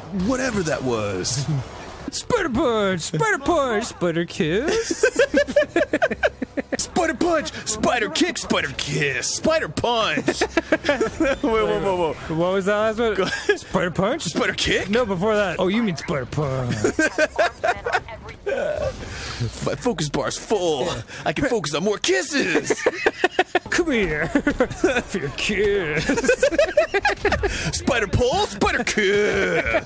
whatever that was. Spider punch, spider punch, spider kiss. Spider punch, spider kick, spider kiss, spider punch. Whoa. What was that last one? Spider punch? Spider kick? No, before that. Oh, you mean spider punch. My focus bar's full. I can focus on more kisses. Come here for your kiss. Spider pull, spider kiss.